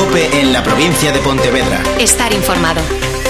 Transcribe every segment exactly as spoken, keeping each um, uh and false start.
COPE en la provincia de Pontevedra. Estar informado.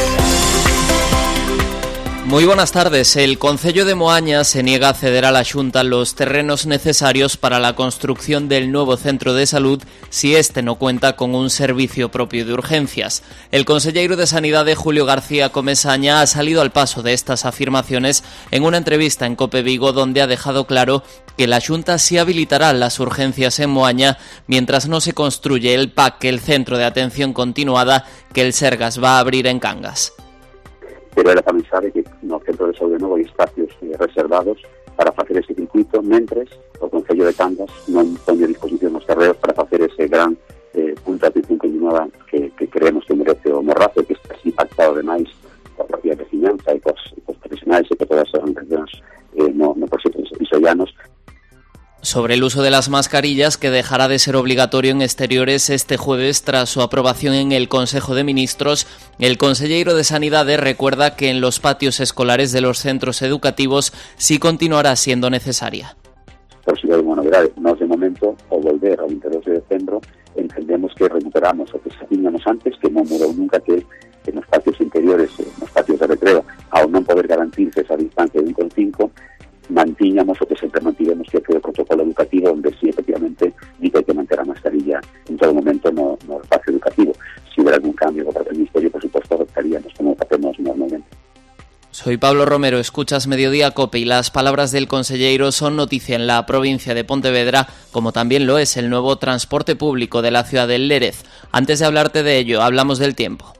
Muy buenas tardes. El Concello de Moaña se niega a ceder a la Xunta los terrenos necesarios para la construcción del nuevo centro de salud si este no cuenta con un servicio propio de urgencias. El conselleiro de Sanidade, Julio García Comesaña, ha salido al paso de estas afirmaciones en una entrevista en COPE Vigo, donde ha dejado claro que la Xunta sí habilitará las urgencias en Moaña mientras no se construye el P A C, el Centro de Atención Continuada, que el Sergas va a abrir en Cangas. Pero ela tamén sabe que no centro de saúde novo hai espacios eh, reservados para facer ese circuito, mentres o Concello de Cangas non pone a disposición os terreos para facer ese gran eh, punto de atención continuada que, que creemos que merece o Morrazo, que está así pactado demais coa propia veciñanza e cos, cos profesionais e que todas as organizacións eh, no, no proxecto isollanos. Sobre el uso de las mascarillas, que dejará de ser obligatorio en exteriores este jueves tras su aprobación en el Consejo de Ministros, el conselleiro de Sanidade recuerda que en los patios escolares de los centros educativos sí continuará siendo necesaria. Por si hai unha novedade, nós de momento, ao volver ao veintidós de decembro, entendemos que recuperamos o que sabíamos antes, que non mudou nunca, que en os patios interiores, nos patios de recreo, ao non poder garantirse esa distancia de un con cinco, mantiñamos o que sempre mantivemos, que é o protocolo educativo, onde sí, efectivamente, di que hai que manter a mascarilla en todo momento no, no espacio educativo. Si hubiera algún cambio por parte del Ministerio, por supuesto, adoptaríamos como hacemos normalmente. Soy Pablo Romero, escuchas Mediodía COPE, y las palabras del conselleiro son noticia en la provincia de Pontevedra, como también lo es el nuevo transporte público de la ciudad del Lérez. Antes de hablarte de ello, hablamos del tiempo.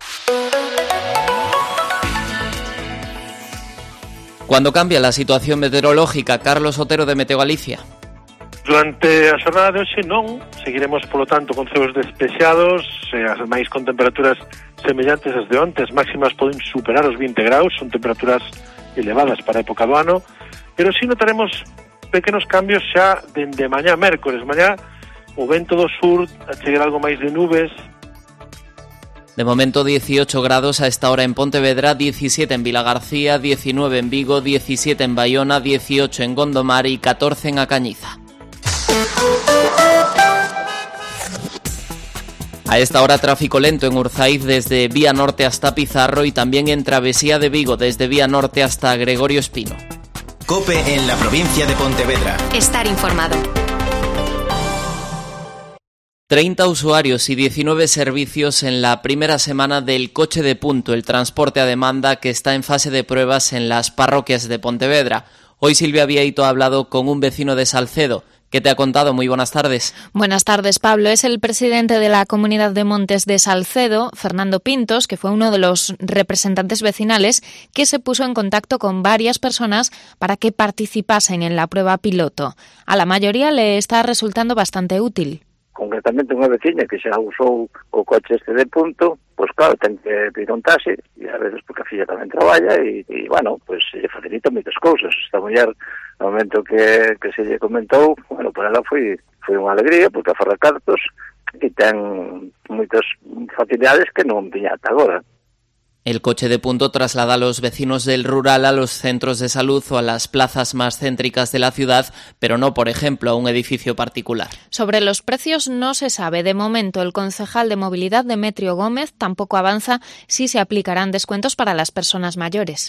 Cuando cambia la situación meteorológica, Carlos Otero, de Meteo Galicia. Durante a xornada de hoxe non, seguiremos polo tanto con ceos despexados, e as máis con temperaturas semellantes ás de onte. As máximas poden superar os vinte graus, son temperaturas elevadas para a época do ano, pero si notaremos pequenos cambios xa dende mañá mércores. Mañá o vento do sur chegará algo máis de nubes. De momento dieciocho grados a esta hora en Pontevedra, diecisiete en Vilagarcía, diecinueve en Vigo, diecisiete en Baiona, dieciocho en Gondomar y catorce en A Cañiza. A esta hora tráfico lento en Urzaiz desde Vía Norte hasta Pizarro y también en Travesía de Vigo desde Vía Norte hasta Gregorio Espino. COPE en la provincia de Pontevedra. Estar informado. treinta usuarios y diecinueve servicios en la primera semana del coche de punto, el transporte a demanda que está en fase de pruebas en las parroquias de Pontevedra. Hoy Silvia Vieito ha hablado con un vecino de Salcedo. ¿Qué te ha contado? Muy buenas tardes. Buenas tardes, Pablo. Es el presidente de la Comunidad de Montes de Salcedo, Fernando Pintos, que fue uno de los representantes vecinales que se puso en contacto con varias personas para que participasen en la prueba piloto. A la mayoría le está resultando bastante útil. Concretamente unha veciña que xa usou o coche este de punto, pois claro, ten que pedir un taxi, e a veces porque a filla tamén traballa, e, e bueno, pois se lle facilita moitas cousas. Esta muller, no momento que, que se lle comentou, bueno, para ela foi, foi unha alegría, porque afarra cartos, e ten moitas facilidades que non tiña ata agora. El coche de punto traslada a los vecinos del rural a los centros de salud o a las plazas más céntricas de la ciudad, pero no, por ejemplo, a un edificio particular. Sobre los precios no se sabe. De momento, el concejal de Movilidad, Demetrio Gómez, tampoco avanza si se aplicarán descuentos para las personas mayores.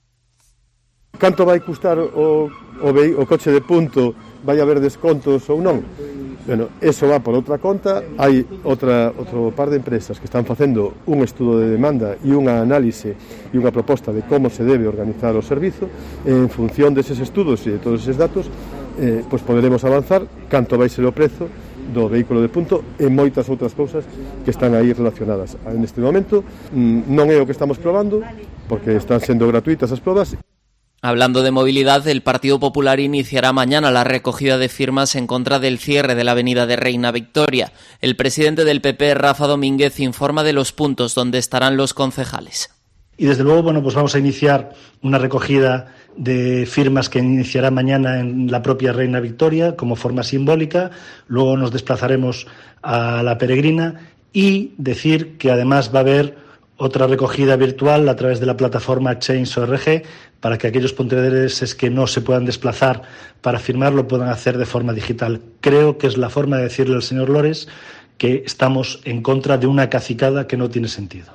Canto vai custar o, o, o coche de punto? Vai haber descontos ou non? Bueno, eso va por outra conta. Hai outra, outro par de empresas que están facendo un estudo de demanda e unha análise e unha proposta de como se debe organizar o servizo. En función deses estudos e de todos eses datos, eh, pois poderemos avanzar canto vai ser o prezo do vehículo de punto e moitas outras cousas que están aí relacionadas. En este momento non é o que estamos probando, porque están sendo gratuitas as probas. Hablando de movilidad, el Partido Popular iniciará mañana la recogida de firmas en contra del cierre de la avenida de Reina Victoria. El presidente del P P, Rafa Domínguez, informa de los puntos donde estarán los concejales. Y desde luego, bueno, pues vamos a iniciar una recogida de firmas que iniciará mañana en la propia Reina Victoria como forma simbólica. Luego nos desplazaremos a la Peregrina y decir que además va a haber otra recogida virtual a través de la plataforma Change punto org para que aquellos pontevedreses que no se puedan desplazar para firmar lo puedan hacer de forma digital. Creo que es la forma de decirle al señor Lores que estamos en contra de una cacicada que no tiene sentido.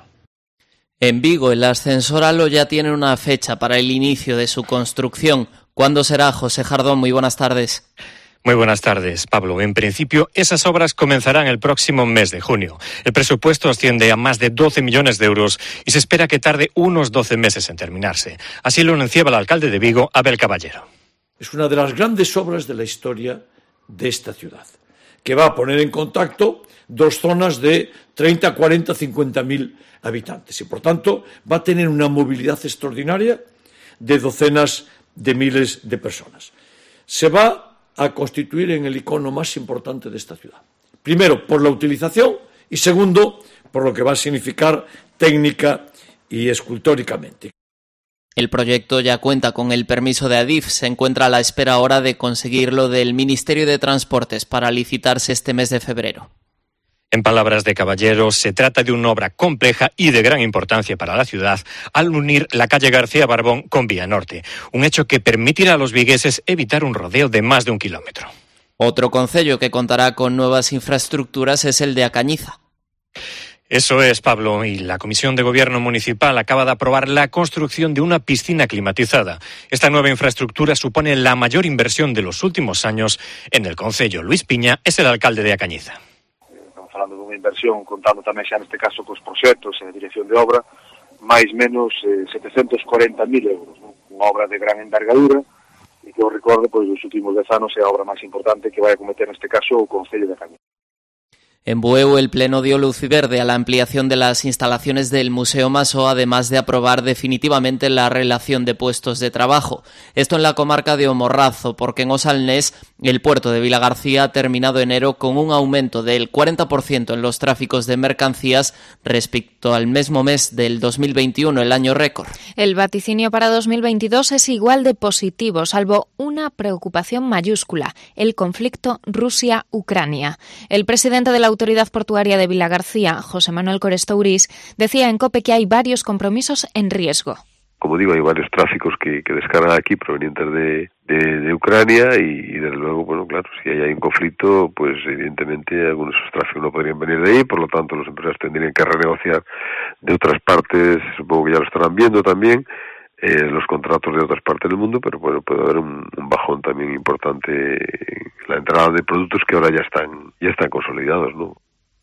En Vigo, el ascensor Alo ya tiene una fecha para el inicio de su construcción. ¿Cuándo será? José Jardón, muy buenas tardes. Muy buenas tardes, Pablo. En principio, esas obras comenzarán el próximo mes de junio. El presupuesto asciende a más de doce millones de euros y se espera que tarde unos doce meses en terminarse. Así lo anunciaba el alcalde de Vigo, Abel Caballero. Es una de las grandes obras de la historia de esta ciudad, que va a poner en contacto dos zonas de treinta, cuarenta, cincuenta mil habitantes y, por tanto, va a tener una movilidad extraordinaria de docenas de miles de personas. Se va a constituir en el icono más importante de esta ciudad. Primero, por la utilización y, segundo, por lo que va a significar técnica y escultóricamente. El proyecto ya cuenta con el permiso de Adif. Se encuentra a la espera ahora de conseguirlo del Ministerio de Transportes para licitarse este mes de febrero. En palabras de Caballero, se trata de una obra compleja y de gran importancia para la ciudad al unir la calle García Barbón con Vía Norte, un hecho que permitirá a los vigueses evitar un rodeo de más de un kilómetro. Otro concello que contará con nuevas infraestructuras es el de A Cañiza. Eso es, Pablo, y la Comisión de Gobierno Municipal acaba de aprobar la construcción de una piscina climatizada. Esta nueva infraestructura supone la mayor inversión de los últimos años en el concello. Luis Piña es el alcalde de A Cañiza. Falando dunha inversión, contando tamén xa neste caso cos proxectos e a dirección de obra, máis menos eh, setecentos corenta mil euros, non? Unha obra de gran envergadura e que eu recorde, pois, dos últimos dez anos é a obra máis importante que vai a cometer neste caso o Concello de Cañiza. En Bueu, el Pleno dio luz verde a la ampliación de las instalaciones del Museo Maso, además de aprobar definitivamente la relación de puestos de trabajo. Esto en la comarca de O Morrazo, porque en Osalnés el puerto de Vilagarcía ha terminado enero con un aumento del cuarenta por ciento en los tráficos de mercancías respecto al mismo mes del dos mil veintiuno, el año récord. El vaticinio para dos mil veintidós es igual de positivo, salvo una preocupación mayúscula: el conflicto Rusia-Ucrania. El presidente de la Autoridad Portuaria de Vilagarcía, José Manuel Corestourís, decía en COPE que hay varios compromisos en riesgo. Como digo, hay varios tráficos que, que descargan aquí provenientes de, de, de Ucrania y, y desde luego, bueno, claro, si hay un conflicto, pues evidentemente algunos de esos tráficos no podrían venir de ahí, por lo tanto los empresarios tendrían que renegociar de otras partes, supongo que ya lo estarán viendo también, eh, los contratos de otras partes del mundo, pero bueno, puede haber un, un bajón también importante en la entrada de productos que ahora ya están, ya están consolidados, ¿no?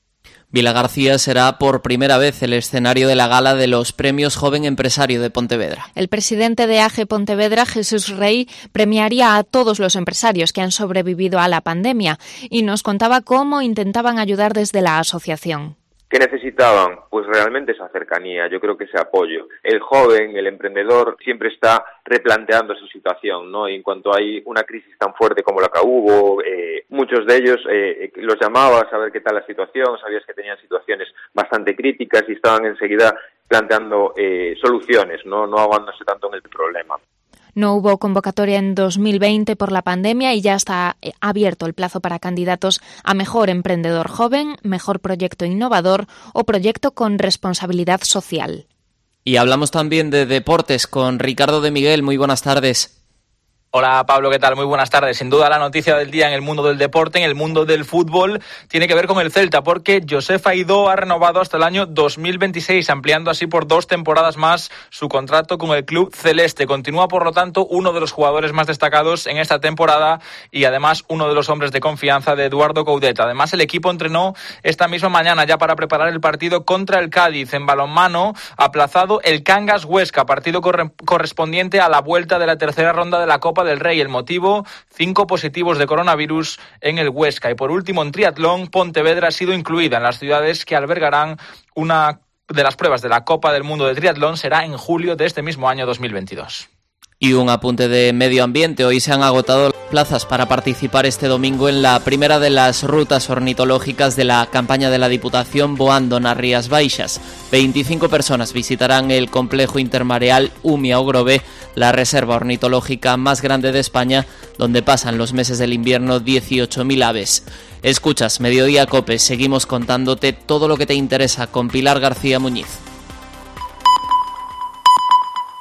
Vilagarcía será por primera vez el escenario de la gala de los Premios Joven Empresario de Pontevedra. El presidente de A G E Pontevedra, Jesús Rey, premiaría a todos los empresarios que han sobrevivido a la pandemia y nos contaba cómo intentaban ayudar desde la asociación. ¿Qué necesitaban? Pues realmente esa cercanía, yo creo que ese apoyo. El joven, el emprendedor, siempre está replanteando su situación, ¿no? Y en cuanto hay una crisis tan fuerte como la que hubo, eh, muchos de ellos eh, los llamaba a saber qué tal la situación, sabías que tenían situaciones bastante críticas y estaban enseguida planteando eh, soluciones, ¿no? No ahogándose tanto en el problema. No hubo convocatoria en dos mil veinte por la pandemia y ya está abierto el plazo para candidatos a mejor emprendedor joven, mejor proyecto innovador o proyecto con responsabilidad social. Y hablamos también de deportes con Ricardo de Miguel. Muy buenas tardes. Hola Pablo, ¿qué tal? Muy buenas tardes. Sin duda la noticia del día en el mundo del deporte, en el mundo del fútbol, tiene que ver con el Celta, porque Josef Aidó ha renovado hasta el año dos mil veintiséis, ampliando así por dos temporadas más su contrato con el club celeste. Continúa, por lo tanto, uno de los jugadores más destacados en esta temporada y además uno de los hombres de confianza de Eduardo Coudet. Además, el equipo entrenó esta misma mañana ya para preparar el partido contra el Cádiz. En balonmano, aplazado el Cangas Huesca, partido corre- correspondiente a la vuelta de la tercera ronda de la Copa del Rey. El motivo, cinco positivos de coronavirus en el Huesca. Y por último, en triatlón, Pontevedra ha sido incluida en las ciudades que albergarán una de las pruebas de la Copa del Mundo de Triatlón. Será en julio de este mismo año dos mil veintidós. Y un apunte de medio ambiente. Hoy se han agotado las plazas para participar este domingo en la primera de las rutas ornitológicas de la campaña de la Diputación Boando nas Rías Baixas. veinticinco personas visitarán el complejo intermareal Umia-Ogrove, la reserva ornitológica más grande de España, donde pasan los meses del invierno dieciocho mil aves. Escuchas Mediodía Cope, seguimos contándote todo lo que te interesa con Pilar García Muñiz.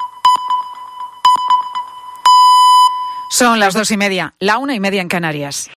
Son las dos y media, la una y media en Canarias.